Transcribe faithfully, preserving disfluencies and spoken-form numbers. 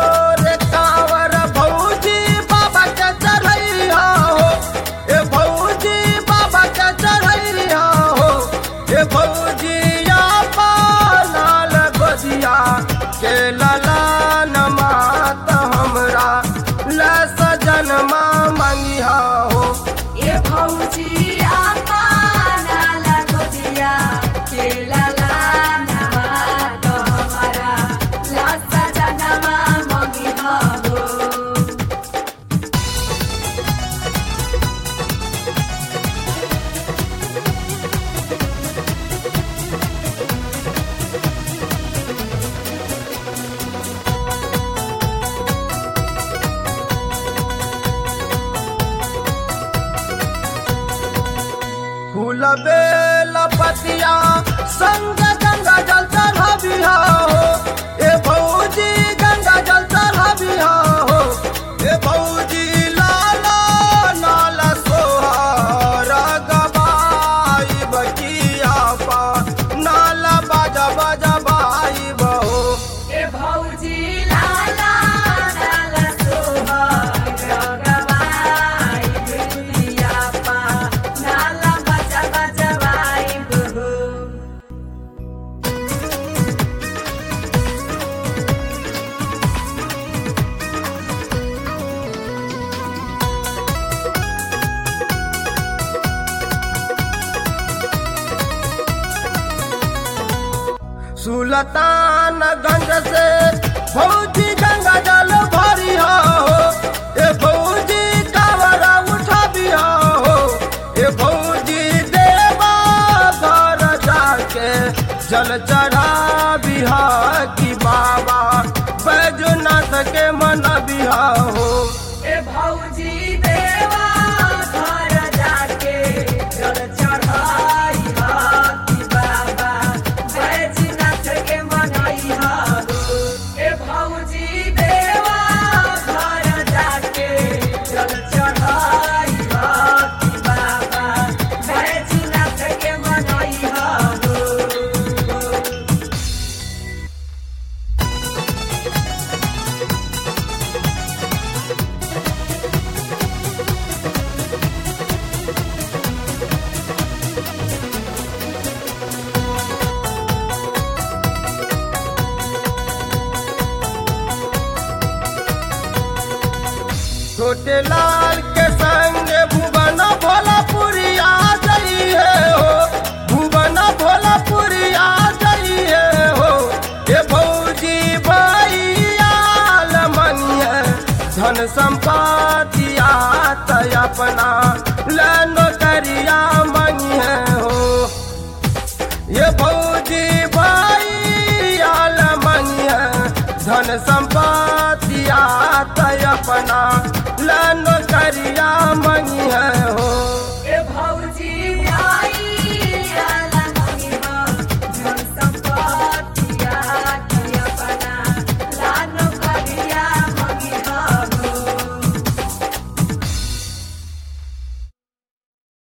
रे कांवर भौजी बाबा के चढ़ैया हो, ए भौजी बाबा के चढ़ैया हो, ए भौजिया पालाल गोदिया के ललान मात हमरा ल सजनमा मंगिया हो। ए भौजी आपा नाला गोदिया के ललान मात हमरा ल सजनमा मंगिया हो। फूल बेल पतिया संग गंगा जल चढ़बिया हो, ए भौजी गंगा जल चढ़बिया हो, ए भौजी लाला नाला सोहर गवाई बकिया पा नाला बाजा बाजा बाई बहो। ए भौजी लाला नाला सोहर गवाई बकिया पा नाला बाजा बाजा बाई बहो। सुल्तानगंज से भौजी गंगा जल भरिया हो, ए भौजी कांवरा उठबिया हो, ए भौजी देवा घर जाके जल चढ़ाबिया की बाबा बैजनाथ के मनबिया हो। ए भौजी देवा घर जाके जल चढ़ाइहा कि बाबा बैजनाथ के मनइहा हो। ए भौजी देवा घर जाके जल चढ़ाइहा कि बाबा बैजनाथ के मनइहा हो। छोटे लाल के संग भुवन भोलापुरिया जाइए हो, भुवन भोलापुरिया जाइए हो, ए भौजी भैया लमनिया धन संपत्तिया तय अपना लनो करिया मंगिए हो। ये भौजी भैया लमनिया धन संपत्तिया तय अपना लन करिया मंगिए हो।